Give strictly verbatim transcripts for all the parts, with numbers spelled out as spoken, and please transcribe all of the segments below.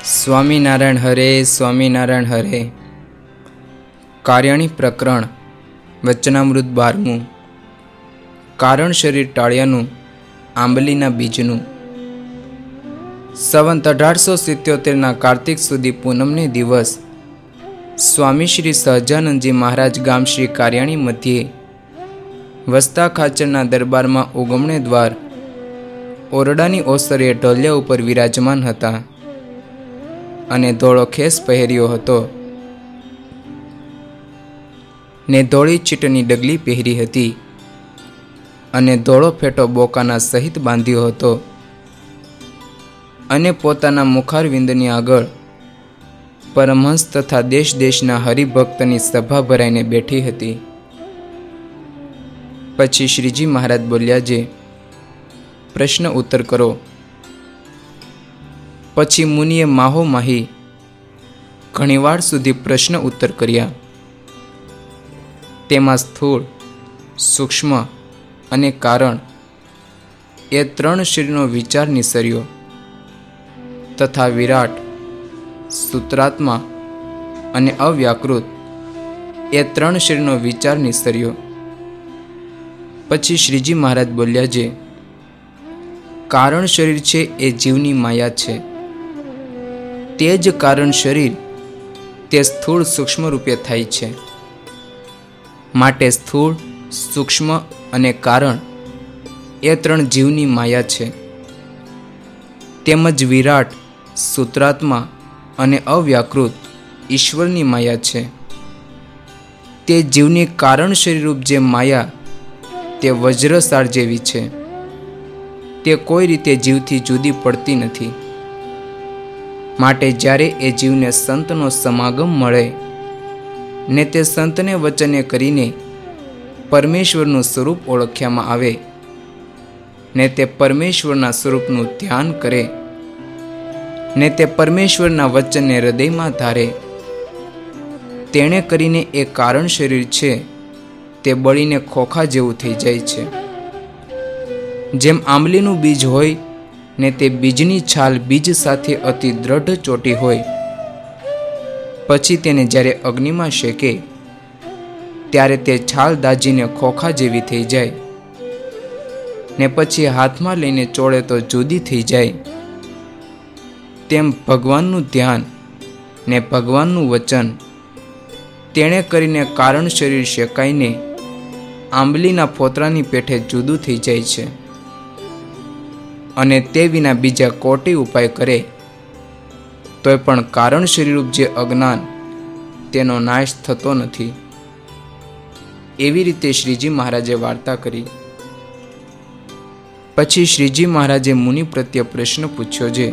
સ્વામિનારાયણ હરે સ્વામિનારાયણ હરે. કાર્યાણી પ્રકરણ વચનામૃત બારમું. કારણ શરીર ટાળ્યાનું આંબલીના બીજનું. સંવંત અઢારસો સિત્યોતેરના કાર્તિક સુધી પૂનમને દિવસ સ્વામી શ્રી સહજાનંદજી મહારાજ ગામ શ્રી કાર્યાણી મધ્યે વસ્તા ખાચરના દરબારમાં ઉગમણે દ્વાર ઓરડાની ઓસરીએ ઢોલિયા ઉપર વિરાજમાન હતા અને ધોળો ખેસ પહેર્યો હતો ને ધોળી ચીટની ડગલી પહેરી હતી અને ધોળો ફેટો બોકાના સહિત બાંધ્યો હતો અને પોતાના મુખારવિંદની આગળ પરમહંસ તથા દેશ દેશના હરિભક્તની સભા ભરાઈને બેઠી હતી. પછી શ્રીજી મહારાજ બોલ્યા, જે પ્રશ્ન ઉત્તર કરો. પછી મુનિએ માહો માહી ઘણીવાર સુધી પ્રશ્ન ઉત્તર કર્યા. તેમાં સ્થૂળ, સૂક્ષ્મ અને કારણ એ ત્રણ શરીરનો વિચાર નિસર્યો તથા વિરાટ, સૂત્રાત્મા અને અવ્યાકૃત એ ત્રણ શરીરનો વિચાર નિસર્યો. પછી શ્રીજી મહારાજ બોલ્યા, જે કારણ શરીર છે એ જીવની માયા છે. તે જ કારણ શરીર તે સ્થૂળ સૂક્ષ્મ રૂપે થાય છે. માટે સ્થૂળ, સૂક્ષ્મ અને કારણ એ ત્રણ જીવની માયા છે. તેમજ વિરાટ, સૂત્રાત્મા અને અવ્યાકૃત ઈશ્વરની માયા છે. તે જીવની કારણ શરીરરૂપ જે માયા તે વજ્રસાળ જેવી છે. તે કોઈ રીતે જીવથી જુદી પડતી નથી. માટે જ્યારે એ જીવને સંતનો સમાગમ મળે ને તે સંતને વચને કરીને પરમેશ્વરનું સ્વરૂપ ઓળખ્યામાં આવે ને તે પરમેશ્વરના સ્વરૂપનું ધ્યાન કરે ને તે પરમેશ્વરના વચનને હૃદયમાં ધારે, તેણે કરીને એ કારણ શરીર છે તે બળીને ખોખા જેવું થઈ જાય છે. જેમ આંબલીનું બીજ હોય ને તે બીજની છાલ બીજ સાથે અતિ દ્રઢ ચોટી હોય, પછી તેને જ્યારે અગ્નિમાં શેકે ત્યારે તે છાલ દાજીને ખોખા જેવી થઈ જાય ને પછી હાથમાં લઈને ચોળે તો જુદી થઈ જાય, તેમ ભગવાનનું ધ્યાન ને ભગવાનનું વચન તેણે કરીને કારણ શરીર શેકાઈને આંબલીના ફોતરાની પેઠે જુદું થઈ જાય છે. અને તે વિના બીજા કોટી ઉપાય કરે તોય પણ કારણ શરીરરૂપ જે અજ્ઞાન તેનો નાશ થતો નથી. એવી રીતે શ્રીજી મહારાજે વાર્તા કરી. પછી શ્રીજી મહારાજે મુનિ પ્રત્યે પ્રશ્ન પૂછ્યો, જે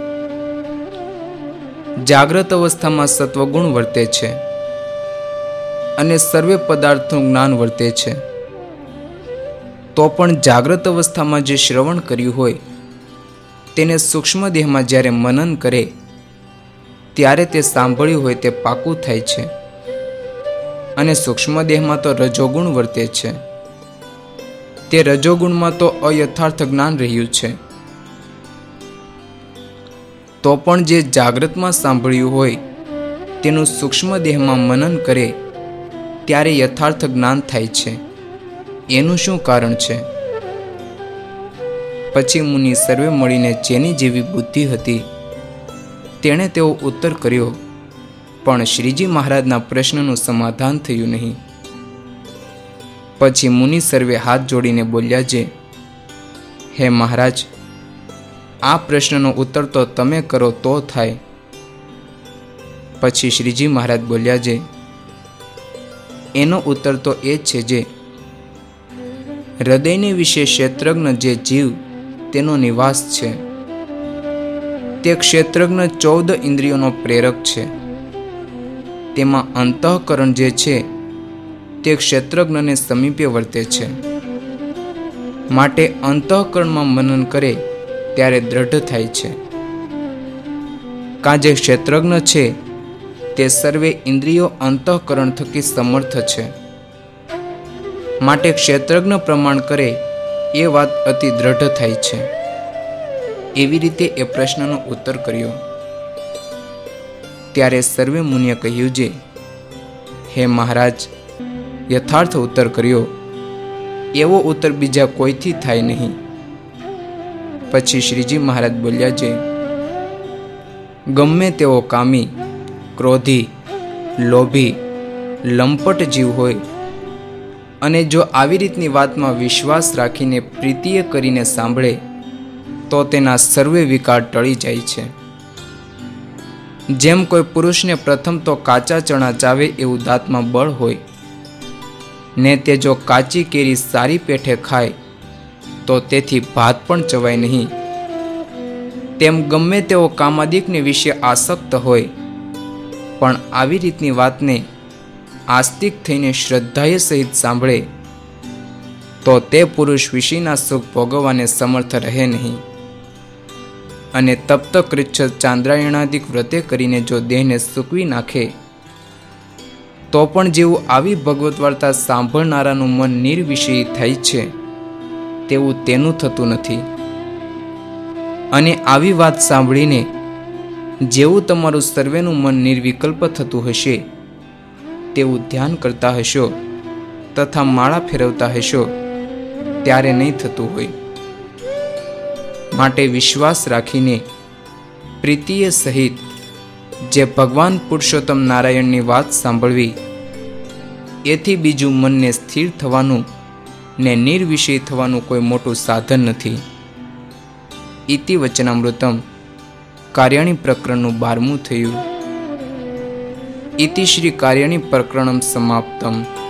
જાગ્રત અવસ્થામાં સત્વગુણ વર્તે છે અને સર્વે પદાર્થનું જ્ઞાન વર્તે છે, તો પણ જાગ્રત અવસ્થામાં જે શ્રવણ કર્યું હોય તેને સૂક્ષ્મ દેહમાં જ્યારે મનન કરે ત્યારે તે સાંભળ્યું હોય તે પાકું થાય છે. અને સૂક્ષ્મ દેહમાં તો રજોગુણ વર્તે છે. તે રજોગુણમાં તો અયથાર્થ જ્ઞાન રહ્યું છે. તો પણ જે જાગ્રતમાં સાંભળ્યું હોય તેનું સૂક્ષ્મ દેહમાં મનન કરે ત્યારે યથાર્થ જ્ઞાન થાય છે. એનું શું કારણ છે? પછી મુનિ સર્વે મળીને જેની જેવી બુદ્ધિ હતી તેણે તેવો ઉત્તર કર્યો, પણ શ્રીજી મહારાજના પ્રશ્નનું સમાધાન થયું નહીં. પછી મુનિ સર્વે હાથ જોડીને બોલ્યા, જે હે મહારાજ, આ પ્રશ્નનો ઉત્તર તો તમે કરો તો થાય. પછી શ્રીજી મહારાજ બોલ્યા, જે એનો ઉત્તર તો એ જ છે, જે હૃદયને વિશે ક્ષેત્રજ્ઞ જે જીવ તેનો નિવાસ છે. તે ક્ષેત્રજ્ઞ ચૌદ ઇન્દ્રિયોનો પ્રેરક છે. તેમાં અંતઃકરણ જે છે તે ક્ષેત્રજ્ઞને સમીપે વર્તે છે. માટે અંતઃકરણમાં મનન કરે ત્યારે દ્રઢ થાય છે. કાં જે ક્ષેત્રજ્ઞ છે તે સર્વે ઇન્દ્રિયો અંતઃકરણ થકી સમર્થ છે. માટે ક્ષેત્રજ્ઞ પ્રમાણ કરે એ વાત અતિ દ્રઢ થાય છે. એવી રીતે એ પ્રશ્નનો ઉત્તર કર્યો. ત્યારે સર્વે મુનિએ કહ્યું છે, હે મહારાજ, યથાર્થ ઉત્તર કર્યો, એવો ઉત્તર બીજા કોઈથી થાય નહીં. પછી શ્રીજી મહારાજ બોલ્યા છે, ગમે તેવો કામી, ક્રોધી, લોભી, લંપટ જીવ હોય અને જો આવી રીતની વાતમાં વિશ્વાસ રાખીને પ્રીતિએ કરીને સાંભળે તો તેના સર્વે વિકાર ટળી જાય છે. જેમ કોઈ પુરુષને પ્રથમ તો કાચા ચણા ચાવે એવું દાંતમાં બળ હોય ને તે જો કાચી કેરી સારી પેઠે ખાય તો તેથી ભાત પણ ચવાય નહીં, તેમ ગમે તેવો કામાદિકને વિશે આસક્ત હોય પણ આવી રીતની વાતને આસ્તિક થઈને શ્રદ્ધાએ સહિત સાંભળે તો તે પુરુષ વિષયના સુખ ભોગવવાને સમર્થ રહે નહીં. અને તપ્ત કૃચ્છ ચાંદ્રાયણાદિક વ્રતે કરીને જો દેહને સૂકવી નાખે તો પણ જેવું આવી ભગવત વાર્તા સાંભળનારાનું મન નિર્વિષયી થાય છે તેવું તેનું થતું નથી. અને આવી વાત સાંભળીને જેવું તમારું સર્વેનું મન નિર્વિકલ્પ થતું હશે તેવું ધ્યાન કરતા હશો તથા માળા ફેરવતા હશો ત્યારે નહીં થતું હોય. માટે વિશ્વાસ રાખીને પ્રીતિએ સહિત જે ભગવાન પુરુષોત્તમ નારાયણની વાત સાંભળવી, એથી બીજું મનને સ્થિર થવાનું ને નિર્વિષય થવાનું કોઈ મોટું સાધન નથી. ઇતિ વચનામૃતમ કાર્યાણી પ્રકરણનું બારમું થયું. ઇતિ શ્રી કાર્યાણી પ્રકરણમ સમાપ્તમ.